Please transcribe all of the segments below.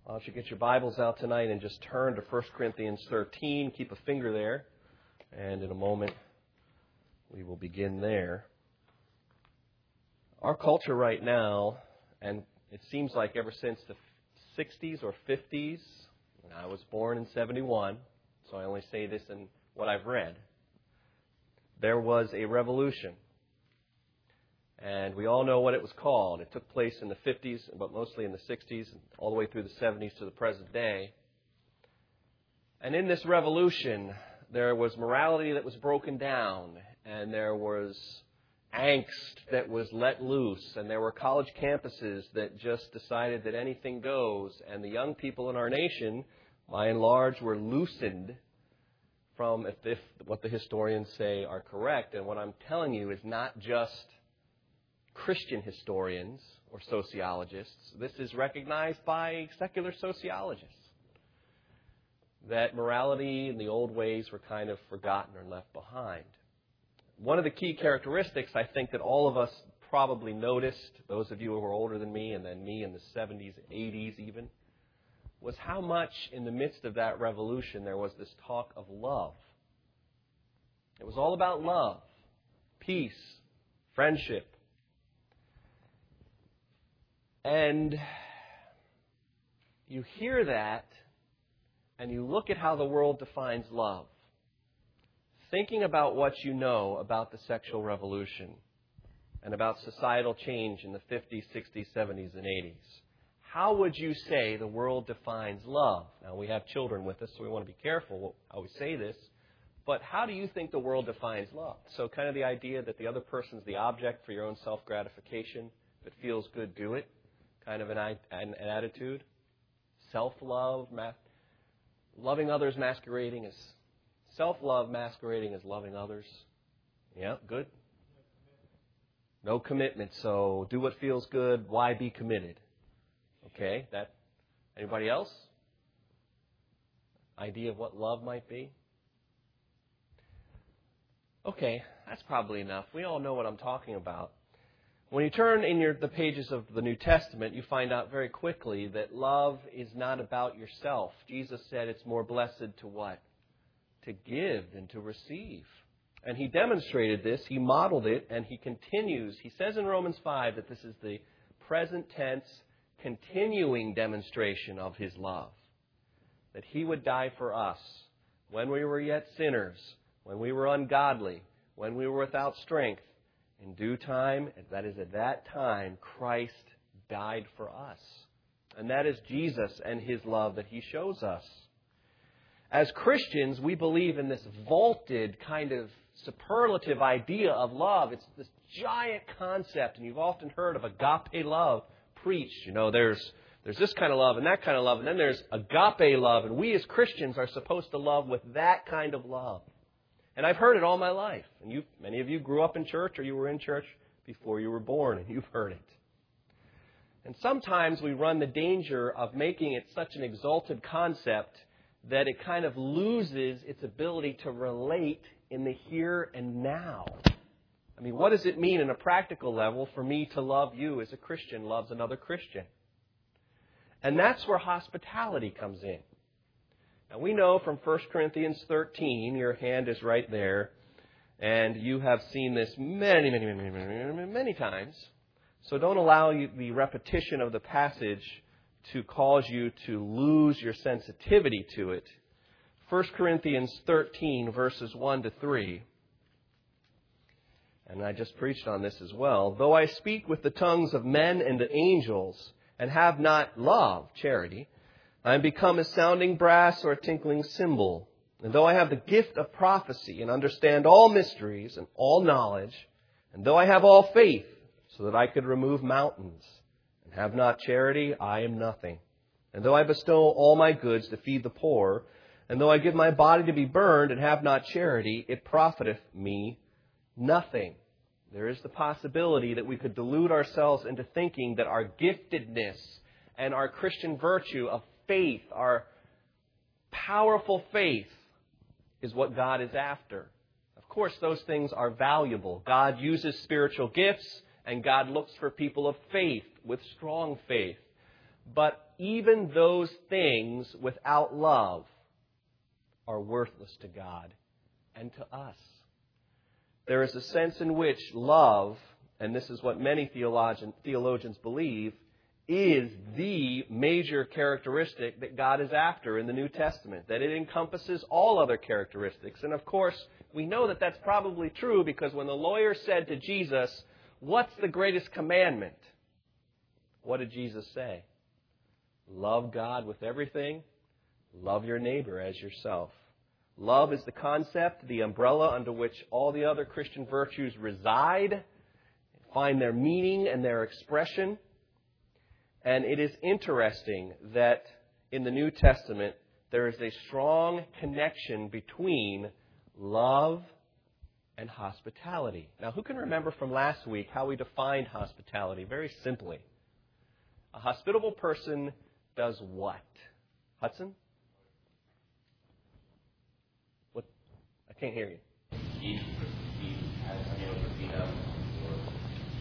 Why don't you get your Bibles out tonight and just turn to 1 Corinthians 13. Keep a finger there. And in a moment, we will begin there. Our culture right now, and it seems like ever since the 60s or 50s, and I was born in 71, so I only say this in what I've read, there was a revolution. And we all know what it was called. It took place in the 50s, but mostly in the 60s, all the way through the 70s to the present day. And in this revolution, there was morality that was broken down, and there was angst that was let loose, and there were college campuses that just decided that anything goes. And the young people in our nation, by and large, were loosened from, if what the historians say are correct. And what I'm telling you is not just Christian historians or sociologists. This is recognized by secular sociologists, that morality and the old ways were kind of forgotten or left behind. One of the key characteristics, I think, that all of us probably noticed, those of you who are older than me and then me in the 70s, 80s even, was how much in the midst of that revolution there was this talk of love. It was all about love, peace, friendship. And you hear that, and you look at how the world defines love. Thinking about what you know about the sexual revolution and about societal change in the 50s, 60s, 70s, and 80s, how would you say the world defines love? Now, we have children with us, so we want to be careful how we say this. But how do you think the world defines love? So kind of the idea that the other person's the object for your own self-gratification. If it feels good, do it. Kind of an attitude. Self-love, loving others masquerading as self-love masquerading as loving others. Yeah, good. No commitment, so do what feels good. Why be committed? Okay, that. Anybody else? Idea of what love might be? Okay, that's probably enough. We all know what I'm talking about. When you turn in the pages of the New Testament, you find out very quickly that love is not about yourself. Jesus said it's more blessed to what? To give than to receive. And He demonstrated this, He modeled it, and He continues. He says in Romans 5 that this is the present tense, continuing demonstration of His love. That He would die for us when we were yet sinners, when we were ungodly, when we were without strength. In due time, that is at that time, Christ died for us. And that is Jesus and His love that He shows us. As Christians, we believe in this vaulted kind of superlative idea of love. It's this giant concept, and you've often heard of agape love preached. You know, there's this kind of love and that kind of love, and then there's agape love, and we as Christians are supposed to love with that kind of love. And I've heard it all my life. And many of you grew up in church, or you were in church before you were born, and you've heard it. And sometimes we run the danger of making it such an exalted concept that it kind of loses its ability to relate in the here and now. I mean, what does it mean in a practical level for me to love you as a Christian loves another Christian? And that's where hospitality comes in. Now, we know from 1 Corinthians 13, your hand is right there, and you have seen this many, many, many, many, many times. So don't allow the repetition of the passage to cause you to lose your sensitivity to it. 1 Corinthians 13, verses 1 to 3. And I just preached on this as well. Though I speak with the tongues of men and angels, and have not love, charity, I am become a sounding brass or a tinkling cymbal. And though I have the gift of prophecy and understand all mysteries and all knowledge, and though I have all faith so that I could remove mountains, and have not charity, I am nothing. And though I bestow all my goods to feed the poor, and though I give my body to be burned and have not charity, it profiteth me nothing. There is the possibility that we could delude ourselves into thinking that our giftedness and our Christian virtue of faith, our powerful faith, is what God is after. Of course, those things are valuable. God uses spiritual gifts, and God looks for people of faith, with strong faith. But even those things without love are worthless to God and to us. There is a sense in which love, and this is what many theologians believe, is the major characteristic that God is after in the New Testament, that it encompasses all other characteristics. And of course, we know that that's probably true because when the lawyer said to Jesus, "What's the greatest commandment?" What did Jesus say? Love God with everything. Love your neighbor as yourself. Love is the concept, the umbrella under which all the other Christian virtues reside, find their meaning and their expression. And it is interesting that in the New Testament, there is a strong connection between love and hospitality. Now, who can remember from last week how we defined hospitality? Very simply. A hospitable person does what? Hudson? What? I can't hear you. He has somebody over feet up or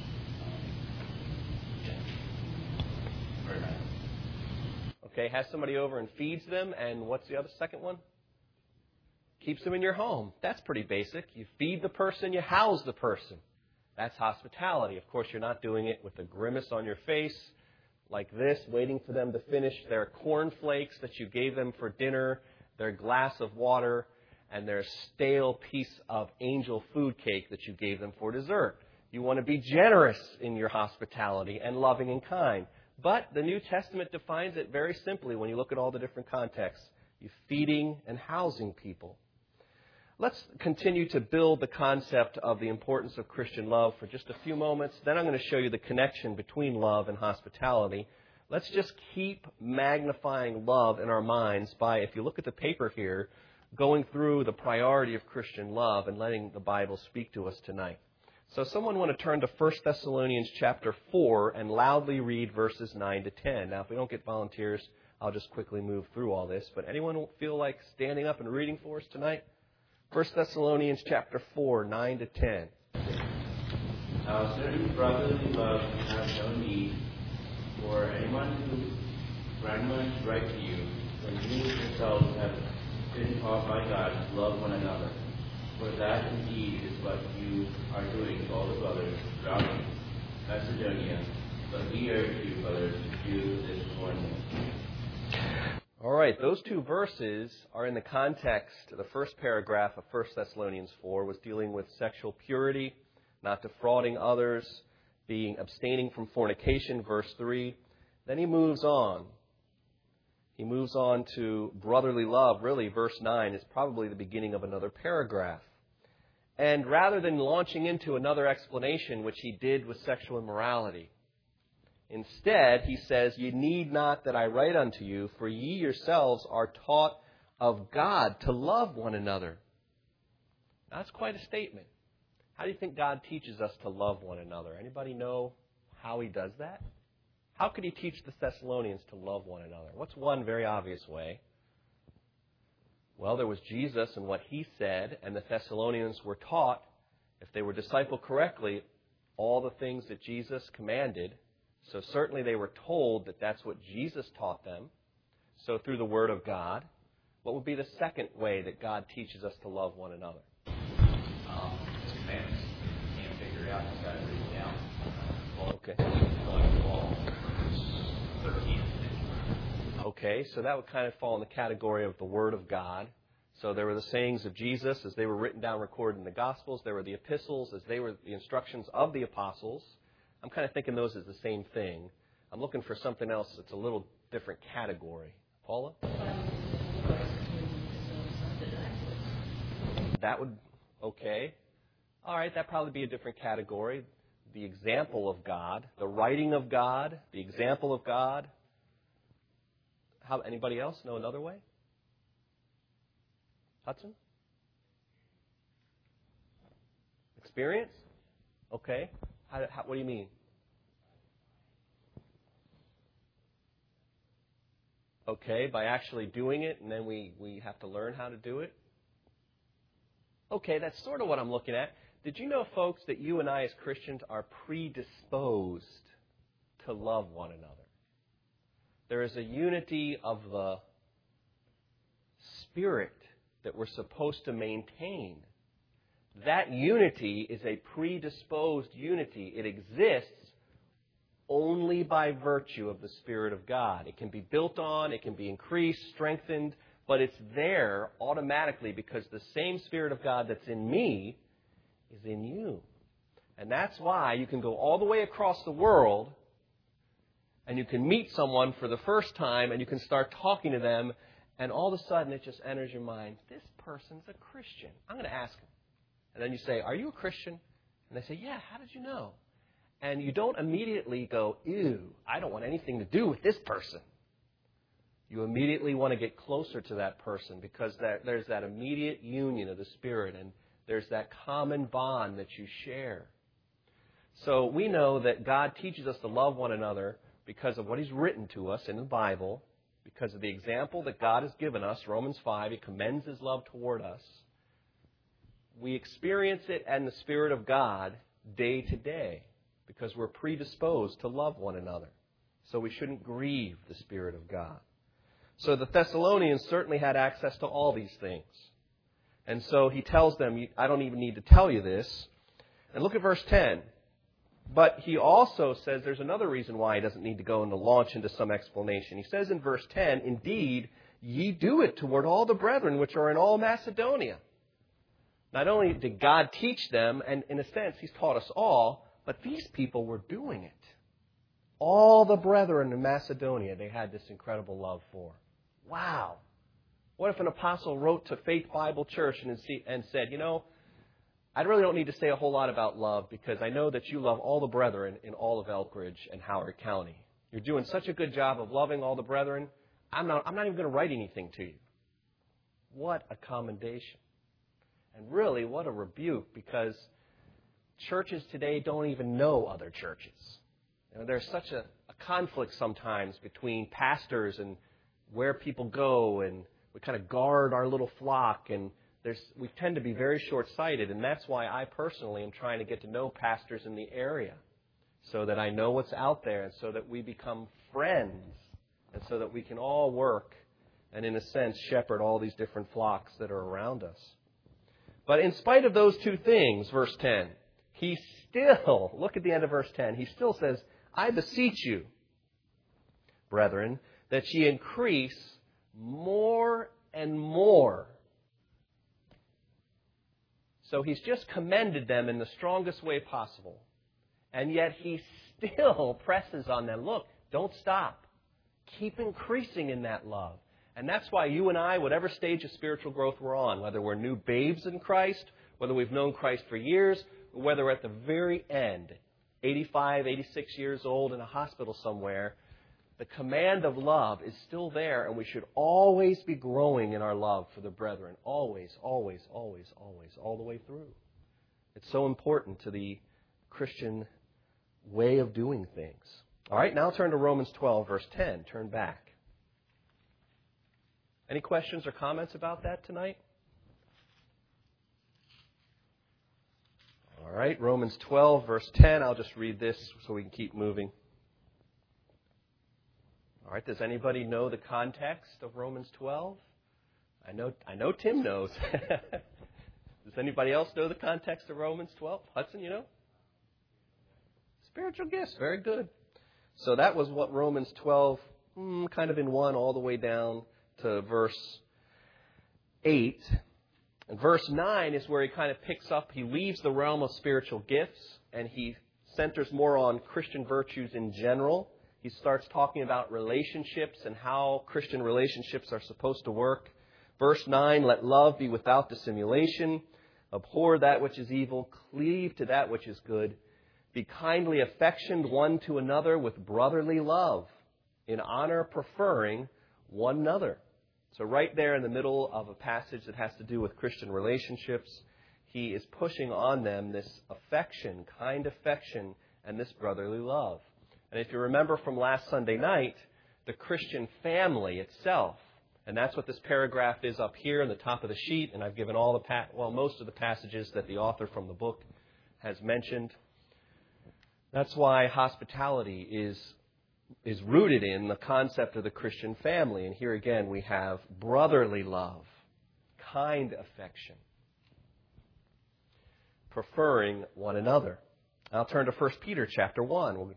very nice. Okay, has somebody over and feeds them, and what's the other second one? Keeps them in your home. That's pretty basic. You feed the person, you house the person. That's hospitality. Of course, you're not doing it with a grimace on your face like this, waiting for them to finish their cornflakes that you gave them for dinner, their glass of water, and their stale piece of angel food cake that you gave them for dessert. You want to be generous in your hospitality and loving and kind. But the New Testament defines it very simply when you look at all the different contexts. You're feeding and housing people. Let's continue to build the concept of the importance of Christian love for just a few moments. Then I'm going to show you the connection between love and hospitality. Let's just keep magnifying love in our minds by, if you look at the paper here, going through the priority of Christian love and letting the Bible speak to us tonight. So someone want to turn to 1 Thessalonians chapter 4 and loudly read verses 9 to 10. Now, if we don't get volunteers, I'll just quickly move through all this. But anyone feel like standing up and reading for us tonight? 1 Thessalonians chapter 4, 9 to 10. Now, certain brotherly love have no need for anyone who randomly write to you, when you yourselves have been taught by God to love one another. For that indeed is what you are doing to all the brothers throughout Macedonia. But we urge you, brothers, to do this one more. All right, those two verses are in the context. The first paragraph of 1 Thessalonians 4 was dealing with sexual purity, not defrauding others, abstaining from fornication, verse 3. Then he moves on. He moves on to brotherly love. Really, verse 9 is probably the beginning of another paragraph. And rather than launching into another explanation, which he did with sexual immorality, instead, he says, "Ye need not that I write unto you, for ye yourselves are taught of God to love one another." That's quite a statement. How do you think God teaches us to love one another? Anybody know how he does that? How could he teach the Thessalonians to love one another? What's one very obvious way? Well, there was Jesus and what he said, and the Thessalonians were taught, if they were discipled correctly, all the things that Jesus commanded. So certainly they were told that that's what Jesus taught them. So through the Word of God, what would be the second way that God teaches us to love one another? His commandments. You can't figure it out. You've got to read it down. Okay. Going to the wall. 13. Okay, so that would kind of fall in the category of the Word of God. So there were the sayings of Jesus as they were written down, recorded in the Gospels. There were the epistles as they were the instructions of the apostles. I'm kind of thinking those as the same thing. I'm looking for something else that's a little different category. Paula? That would, okay. All right, that'd probably be a different category. The example of God, the writing of God, the example of God. How? Anybody else know another way? Hudson? Experience? Okay. What do you mean? Okay, by actually doing it, and then we have to learn how to do it? Okay, that's sort of what I'm looking at. Did you know, folks, that you and I as Christians are predisposed to love one another? There is a unity of the Spirit that we're supposed to maintain. That unity is a predisposed unity. It exists only by virtue of the Spirit of God. It can be built on, it can be increased, strengthened, but it's there automatically because the same Spirit of God that's in me is in you. And that's why you can go all the way across the world and you can meet someone for the first time and you can start talking to them, and all of a sudden it just enters your mind, this person's a Christian. I'm going to ask him. And then you say, are you a Christian? And they say, yeah, how did you know? And you don't immediately go, ew, I don't want anything to do with this person. You immediately want to get closer to that person because there's that immediate union of the Spirit and there's that common bond that you share. So we know that God teaches us to love one another because of what He's written to us in the Bible, because of the example that God has given us, Romans 5, He commends His love toward us. We experience it in the Spirit of God day to day because we're predisposed to love one another. So we shouldn't grieve the Spirit of God. So the Thessalonians certainly had access to all these things. And so he tells them, I don't even need to tell you this. And look at verse 10. But he also says there's another reason why he doesn't need to go and to launch into some explanation. He says in verse 10, indeed, ye do it toward all the brethren which are in all Macedonia. Not only did God teach them, and in a sense He's taught us all, but these people were doing it. All the brethren in Macedonia, they had this incredible love for. Wow. What if an apostle wrote to Faith Bible Church and said, I really don't need to say a whole lot about love because I know that you love all the brethren in all of Elkridge and Howard County. You're doing such a good job of loving all the brethren. I'm not even going to write anything to you. What a commendation. And really, what a rebuke, because churches today don't even know other churches. There's such a conflict sometimes between pastors and where people go, and we kind of guard our little flock, and we tend to be very short-sighted, and that's why I personally am trying to get to know pastors in the area so that I know what's out there and so that we become friends and so that we can all work and, in a sense, shepherd all these different flocks that are around us. But in spite of those two things, verse 10, he still, look at the end of verse 10, he still says, I beseech you, brethren, that ye increase more and more. So he's just commended them in the strongest way possible. And yet he still presses on them, look, don't stop. Keep increasing in that love. And that's why you and I, whatever stage of spiritual growth we're on, whether we're new babes in Christ, whether we've known Christ for years, or whether we're at the very end, 85, 86 years old in a hospital somewhere, the command of love is still there, and we should always be growing in our love for the brethren. Always, always, always, always, all the way through. It's so important to the Christian way of doing things. All right, now turn to Romans 12, verse 10. Turn back. Any questions or comments about that tonight? All right, Romans 12, verse 10. I'll just read this so we can keep moving. All right, does anybody know the context of Romans 12? I know Tim knows. Does anybody else know the context of Romans 12? Hudson, you know? Spiritual gifts, very good. So that was what Romans 12, kind of in one all the way down to verse 8. And verse 9 is where he kind of picks up. He leaves the realm of spiritual gifts and he centers more on Christian virtues in general. He starts talking about relationships and how Christian relationships are supposed to work. Verse 9, let love be without dissimulation. Abhor that which is evil. Cleave to that which is good. Be kindly affectioned one to another with brotherly love, in honor preferring one another. So right there in the middle of a passage that has to do with Christian relationships, he is pushing on them this affection, kind affection, and this brotherly love. And if you remember from last Sunday night, the Christian family itself, and that's what this paragraph is up here in the top of the sheet, and I've given all most of the passages that the author from the book has mentioned. That's why hospitality is is rooted in the concept of the Christian family. And here again we have brotherly love, kind affection, preferring one another. I'll turn to 1 Peter chapter 1.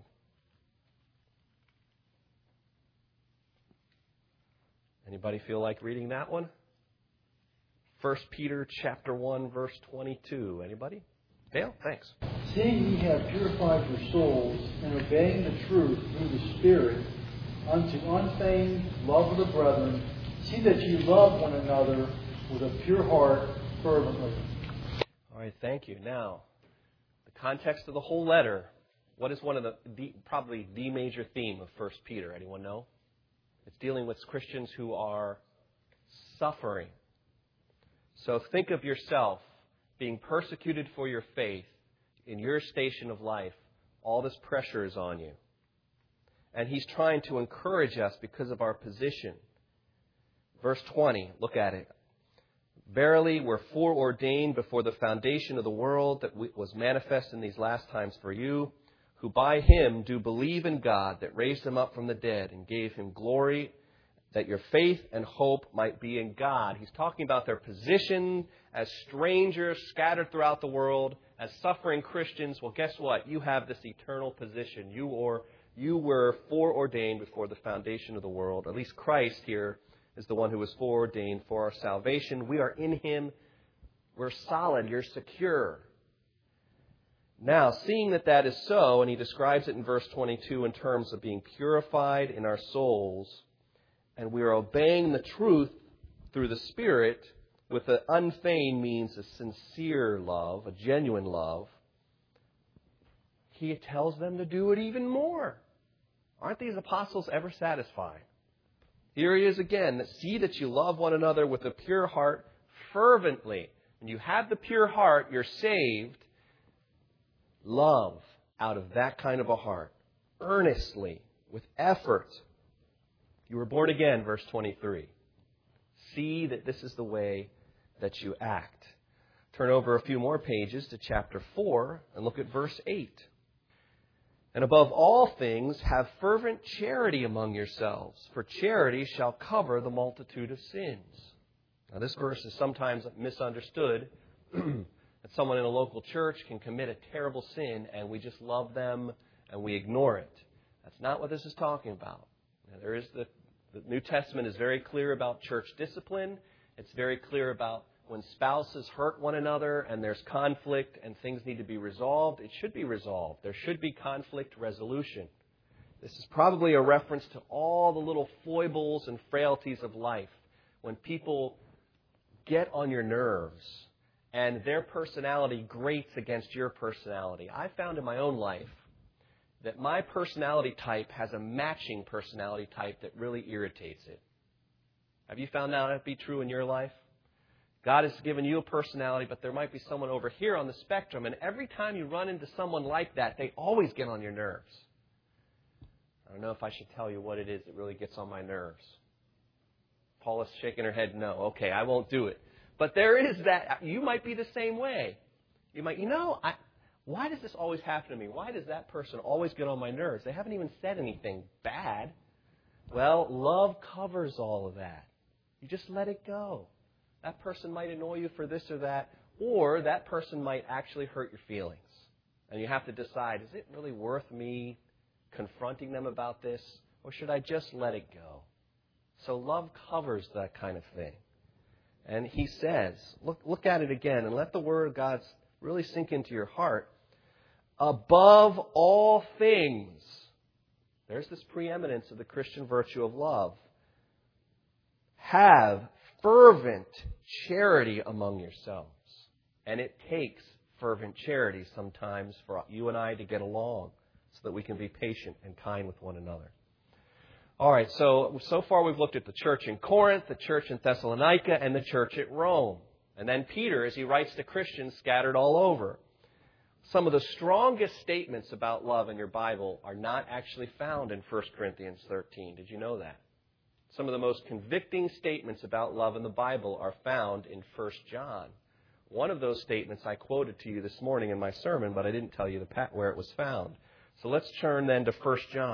Anybody feel like reading that one? 1 Peter chapter 1, verse 22. Anybody? Dale, thanks. Seeing ye have purified your souls in obeying the truth through the Spirit unto unfeigned love of the brethren, see that ye love one another with a pure heart fervently. All right, thank you. Now, the context of the whole letter, what is one of probably the major theme of 1 Peter? Anyone know? It's dealing with Christians who are suffering. So think of yourself being persecuted for your faith in your station of life. All this pressure is on you. And he's trying to encourage us because of our position. Verse 20, look at it. Verily, we're foreordained before the foundation of the world that was manifest in these last times for you, who by him do believe in God that raised him up from the dead and gave him glory, that your faith and hope might be in God. He's talking about their position as strangers scattered throughout the world, as suffering Christians. Well, guess what? You have this eternal position. You were foreordained before the foundation of the world. At least Christ here is the one who was foreordained for our salvation. We are in him. We're solid. You're secure. Now, seeing that that is so, and he describes it in verse 22 in terms of being purified in our souls, and we are obeying the truth through the Spirit with an unfeigned means a sincere love, a genuine love, he tells them to do it even more. Aren't these apostles ever satisfied? Here he is again. See that you love one another with a pure heart fervently. When you have the pure heart, you're saved. Love out of that kind of a heart, earnestly, with effort. You were born again, verse 23. See that this is the way that you act. Turn over a few more pages to chapter 4 and look at verse 8. And above all things, have fervent charity among yourselves, for charity shall cover the multitude of sins. Now, this verse is sometimes misunderstood. That someone in a local church can commit a terrible sin and we just love them and we ignore it. That's not what this is talking about. Now, the New Testament is very clear about church discipline. It's very clear about when spouses hurt one another and there's conflict and things need to be resolved, it should be resolved. There should be conflict resolution. This is probably a reference to all the little foibles and frailties of life. When people get on your nerves and their personality grates against your personality. I found in my own life that my personality type has a matching personality type that really irritates it. Have you found that to be true in your life? God has given you a personality, but there might be someone over here on the spectrum, and every time you run into someone like that, they always get on your nerves. I don't know if I should tell you what it is that really gets on my nerves. Paula's shaking her head no. Okay, I won't do it. But there is that. You might be the same way. You might, why does this always happen to me? Why does that person always get on my nerves? They haven't even said anything bad. Well, love covers all of that. You just let it go. That person might annoy you for this or that person might actually hurt your feelings. And you have to decide, is it really worth me confronting them about this, or should I just let it go? So love covers that kind of thing. And he says, look at it again and let the Word of God really sink into your heart. Above all things, there's this preeminence of the Christian virtue of love. Have fervent charity among yourselves. And it takes fervent charity sometimes for you and I to get along so that we can be patient and kind with one another. All right, so far we've looked at the church in Corinth, the church in Thessalonica, and the church at Rome. And then Peter, as he writes to Christians scattered all over. Some of the strongest statements about love in your Bible are not actually found in 1 Corinthians 13. Did you know that? Some of the most convicting statements about love in the Bible are found in 1 John. One of those statements I quoted to you this morning in my sermon, but I didn't tell you where it was found. So let's turn then to 1 John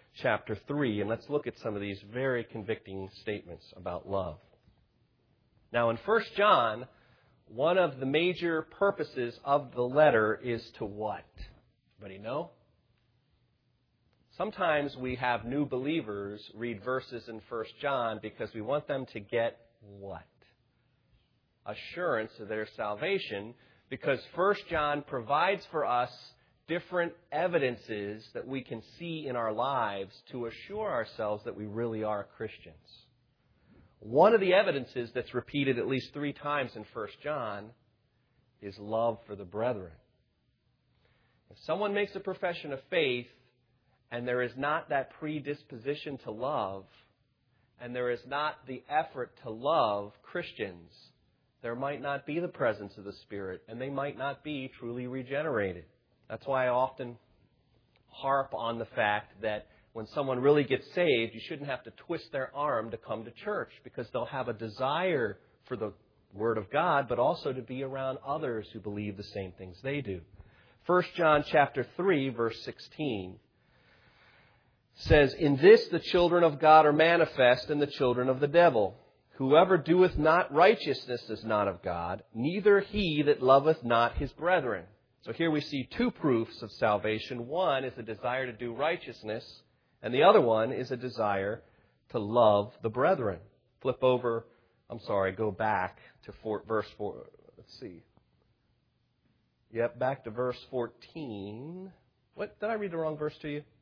chapter 3, and let's look at some of these very convicting statements about love. Now, in 1 John, one of the major purposes of the letter is to what? Anybody know? Sometimes we have new believers read verses in 1 John because we want them to get what? Assurance of their salvation, because 1 John provides for us different evidences that we can see in our lives to assure ourselves that we really are Christians. One of the evidences that's repeated at least 3 times in 1 John is love for the brethren. If someone makes a profession of faith and there is not that predisposition to love, and there is not the effort to love Christians, there might not be the presence of the Spirit, and they might not be truly regenerated. That's why I often harp on the fact that when someone really gets saved, you shouldn't have to twist their arm to come to church, because they'll have a desire for the Word of God, but also to be around others who believe the same things they do. 1 John chapter 3, verse 16 says, "In this the children of God are manifest, and the children of the devil. Whoever doeth not righteousness is not of God, neither he that loveth not his brethren." So here we see 2 proofs of salvation. One is a desire to do righteousness, and the other one is a desire to love the brethren. Go back to verse 4. Let's see. Yep, back to verse 14. What, did I read the wrong verse to you?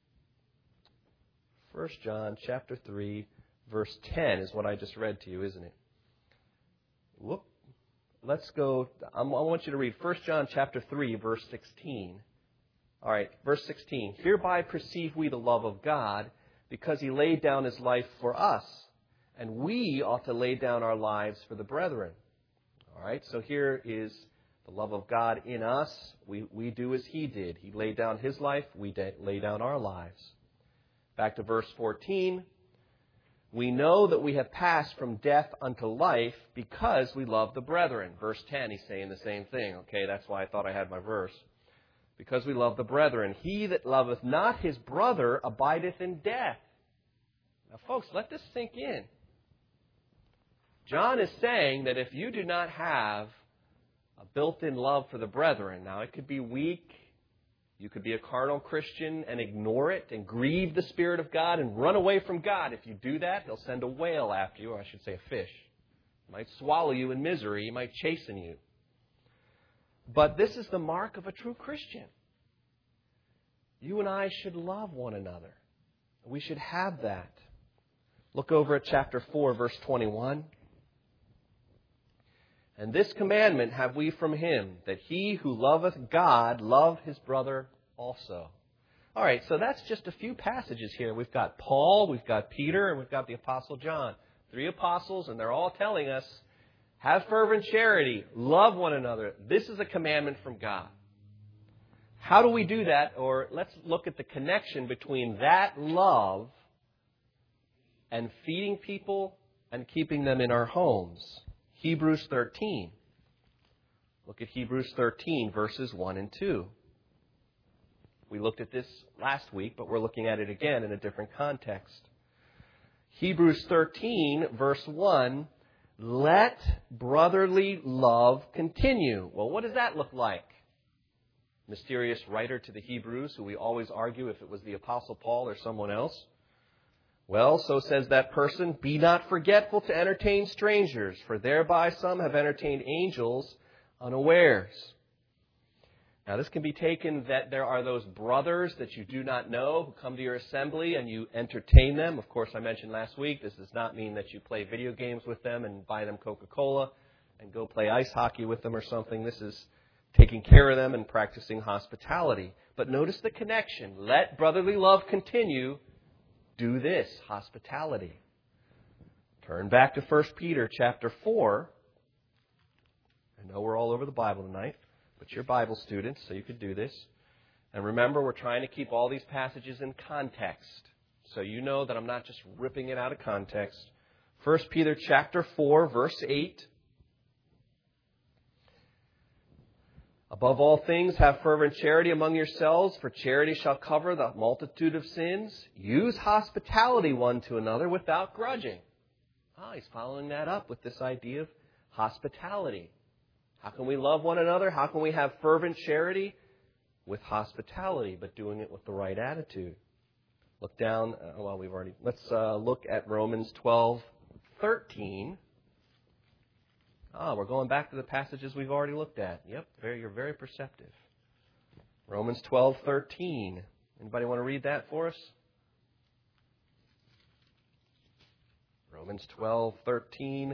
1 John chapter 3, verse 10 is what I just read to you, isn't it? Whoop. Let's go. I want you to read 1 John chapter 3, verse 16. All right, verse 16. "Hereby perceive we the love of God, because He laid down His life for us, and we ought to lay down our lives for the brethren." All right, so here is the love of God in us. We do as He did. He laid down His life. We lay down our lives. Back to verse 14. "We know that we have passed from death unto life because we love the brethren." Verse 10, he's saying the same thing. Okay, that's why I thought I had my verse. "Because we love the brethren. He that loveth not his brother abideth in death." Now, folks, let this sink in. John is saying that if you do not have a built-in love for the brethren, now it could be weak. You could be a carnal Christian and ignore it and grieve the Spirit of God and run away from God. If you do that, He'll send a whale after you, or I should say a fish. It might swallow you in misery. He might chasten you. But this is the mark of a true Christian. You and I should love one another. We should have that. Look over at chapter 4, verse 21. "And this commandment have we from Him, that he who loveth God love his brother also." All right, so that's just a few passages here. We've got Paul, we've got Peter, and we've got the Apostle John. 3 apostles, and they're all telling us, have fervent charity, love one another. This is a commandment from God. How do we do that? Or let's look at the connection between that love and feeding people and keeping them in our homes. Hebrews 13. Look at Hebrews 13, verses 1 and 2. We looked at this last week, but we're looking at it again in a different context. Hebrews 13, verse 1, "Let brotherly love continue." Well, what does that look like? Mysterious writer to the Hebrews, who we always argue if it was the Apostle Paul or someone else. Well, so says that person, "Be not forgetful to entertain strangers, for thereby some have entertained angels unawares." Now, this can be taken that there are those brothers that you do not know who come to your assembly and you entertain them. Of course, I mentioned last week, this does not mean that you play video games with them and buy them Coca-Cola and go play ice hockey with them or something. This is taking care of them and practicing hospitality. But notice the connection. Let brotherly love continue. Do this, hospitality. Turn back to 1 Peter chapter 4. I know we're all over the Bible tonight, but you're Bible students, so you could do this. And remember, we're trying to keep all these passages in context. So you know that I'm not just ripping it out of context. 1 Peter chapter 4, verse 8. Above all things, have fervent charity among yourselves, for charity shall cover the multitude of sins. Use hospitality one to another without grudging. He's following that up with this idea of hospitality. How can we love one another? How can we have fervent charity? With hospitality, but doing it with the right attitude. Look down. Let's look at Romans 12:13. We're going back to the passages we've already looked at. Yep, you're very perceptive. Romans 12:13. Anybody want to read that for us? Romans 12:13.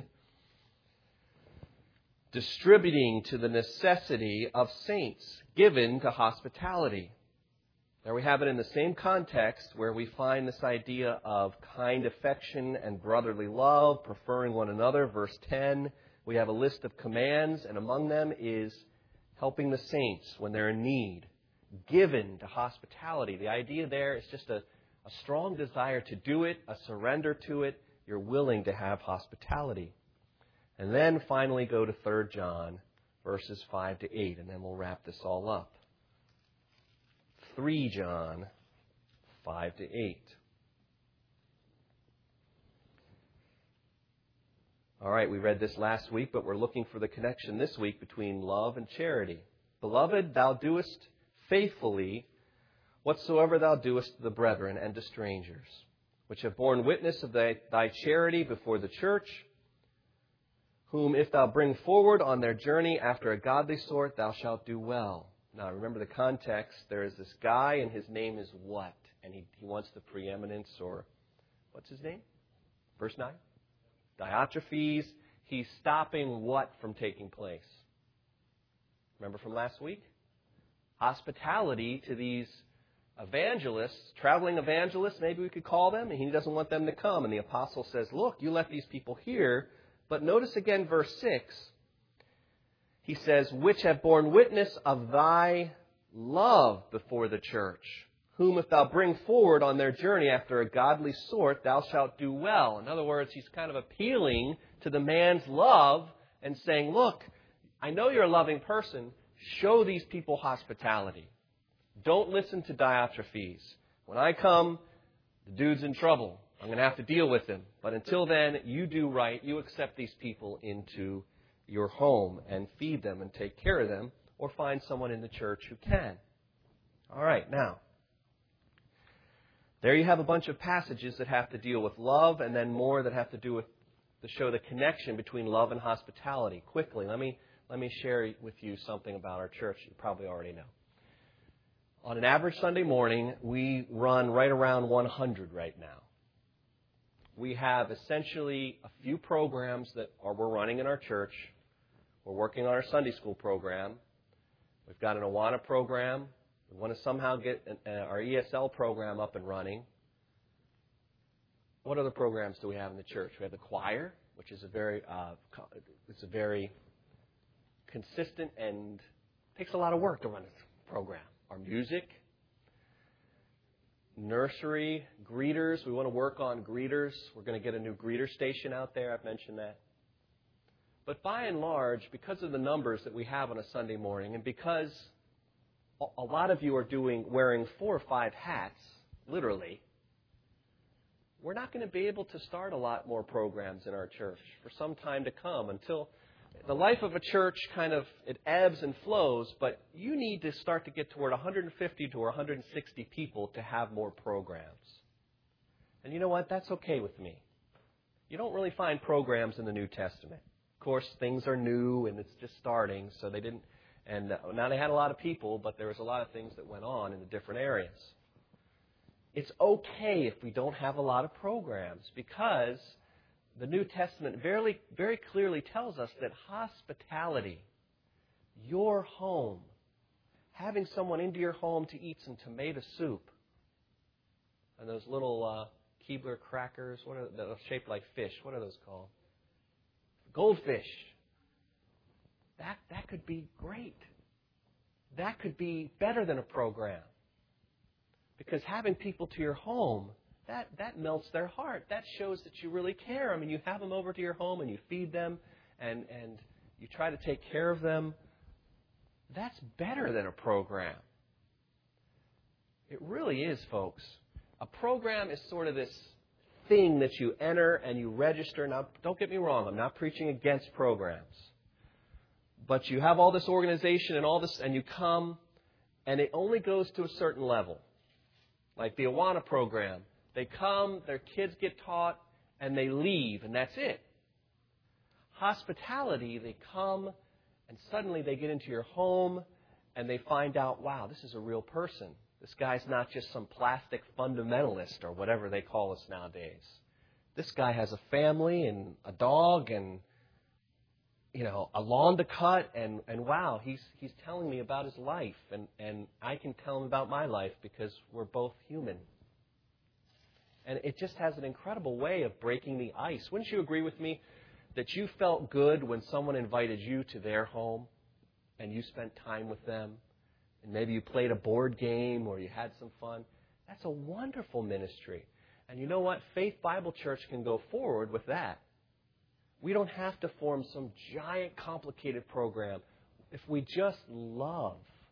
Distributing to the necessity of saints, given to hospitality. There we have it in the same context where we find this idea of kind affection and brotherly love, preferring one another. Verse 10, we have a list of commands, and among them is helping the saints when they're in need, given to hospitality. The idea there is just a strong desire to do it, a surrender to it. You're willing to have hospitality. And then finally go to 3 John, verses 5 to 8, and then we'll wrap this all up. 3 John, 5 to 8. All right, we read this last week, but we're looking for the connection this week between love and charity. Beloved, thou doest faithfully whatsoever thou doest to the brethren and to strangers, which have borne witness of thy charity before the church, whom if thou bring forward on their journey after a godly sort, thou shalt do well. Now, remember the context. There is this guy, and his name is what? And he wants the preeminence, or what's his name? Verse 9? Diotrephes. He's stopping what from taking place? Remember from last week? Hospitality to these evangelists, traveling evangelists, maybe we could call them, and he doesn't want them to come. And the apostle says, look, you let these people here. But notice again verse 6. He says, which have borne witness of thy love before the church, whom if thou bring forward on their journey after a godly sort, thou shalt do well. In other words, he's kind of appealing to the man's love and saying, look, I know you're a loving person. Show these people hospitality. Don't listen to Diotrephes. When I come, the dude's in trouble. I'm going to have to deal with him. But until then, you do right. You accept these people into your home and feed them and take care of them, or find someone in the church who can. All right, now, there you have a bunch of passages that have to deal with love, and then more that have to do with to show the connection between love and hospitality. Quickly, let me share with you something about our church you probably already know. On an average Sunday morning, we run right around 100 right now. We have essentially a few programs that we're running in our church. We're working on our Sunday school program. We've got an Awana program. We want to somehow get our ESL program up and running. What other programs do we have in the church? We have the choir, which is a very consistent and takes a lot of work to run this program. Our music, nursery, greeters. We want to work on greeters. We're going to get a new greeter station out there. I've mentioned that. But by and large, because of the numbers that we have on a Sunday morning, and because a lot of you are wearing 4 or 5 hats, literally, we're not going to be able to start a lot more programs in our church for some time to come, until the life of a church it ebbs and flows, but you need to start to get toward 150 to 160 people to have more programs. And you know what? That's okay with me. You don't really find programs in the New Testament. Of course, things are new and it's just starting, so they didn't. And now they had a lot of people, but there was a lot of things that went on in the different areas. It's okay if we don't have a lot of programs, because the New Testament very, very clearly tells us that hospitality, your home, having someone into your home to eat some tomato soup, and those little Keebler crackers, that are shaped like fish. What are those called? Goldfish. That could be great. That could be better than a program. Because having people to your home, that melts their heart. That shows that you really care. I mean, you have them over to your home and you feed them and you try to take care of them. That's better than a program. It really is, folks. A program is sort of this thing that you enter and you register. Now, don't get me wrong. I'm not preaching against programs. But you have all this organization and all this, and you come, and it only goes to a certain level. Like the Awana program. They come, their kids get taught, and they leave, and that's it. Hospitality, they come, and suddenly they get into your home, and they find out, wow, this is a real person. This guy's not just some plastic fundamentalist or whatever they call us nowadays. This guy has a family and a dog and, a lawn to cut, and wow, he's telling me about his life, and I can tell him about my life because we're both human. And it just has an incredible way of breaking the ice. Wouldn't you agree with me that you felt good when someone invited you to their home and you spent time with them? And maybe you played a board game or you had some fun. That's a wonderful ministry. And you know what? Faith Bible Church can go forward with that. We don't have to form some giant, complicated program. If we just love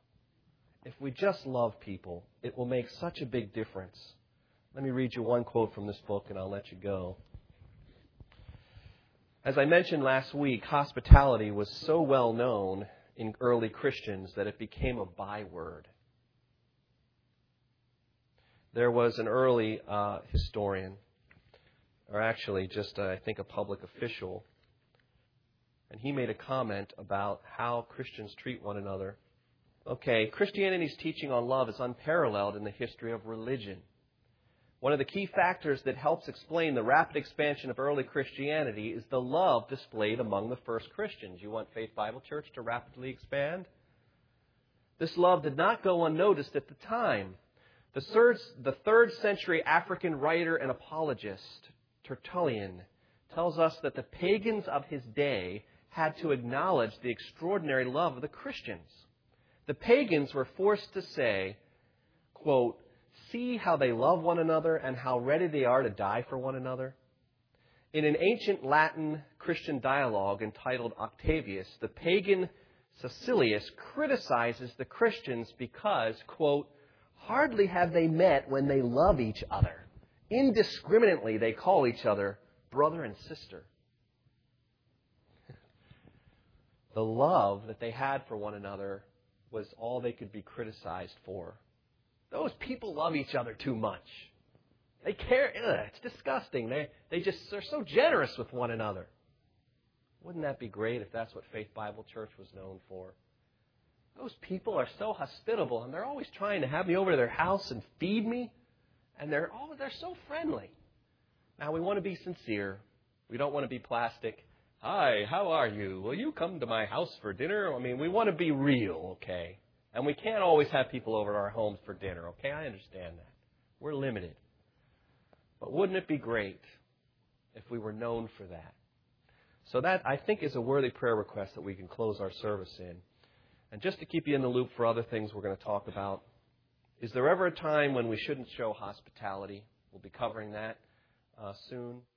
people, it will make such a big difference. Let me read you one quote from this book and I'll let you go. As I mentioned last week, hospitality was so well known in early Christians that it became a byword. There was an early historian, or actually just, I think, a public official, and he made a comment about how Christians treat one another. Okay, Christianity's teaching on love is unparalleled in the history of religion. One of the key factors that helps explain the rapid expansion of early Christianity is the love displayed among the first Christians. You want Faith Bible Church to rapidly expand? This love did not go unnoticed at the time. The 3rd century African writer and apologist, Tertullian, tells us that the pagans of his day had to acknowledge the extraordinary love of the Christians. The pagans were forced to say, quote, "See how they love one another and how ready they are to die for one another." In an ancient Latin Christian dialogue entitled Octavius, the pagan Caecilius criticizes the Christians because, quote, "Hardly have they met when they love each other. Indiscriminately they call each other brother and sister." The love that they had for one another was all they could be criticized for. Those people love each other too much. They care. It's disgusting. They're so generous with one another. Wouldn't that be great if that's what Faith Bible Church was known for? Those people are so hospitable, and they're always trying to have me over to their house and feed me, and they're so friendly. Now, we want to be sincere. We don't want to be plastic. "Hi, how are you? Will you come to my house for dinner?" I mean, we want to be real, okay? And we can't always have people over to our homes for dinner, okay? I understand that. We're limited. But wouldn't it be great if we were known for that? So that, I think, is a worthy prayer request that we can close our service in. And just to keep you in the loop for other things we're going to talk about, is there ever a time when we shouldn't show hospitality? We'll be covering that soon.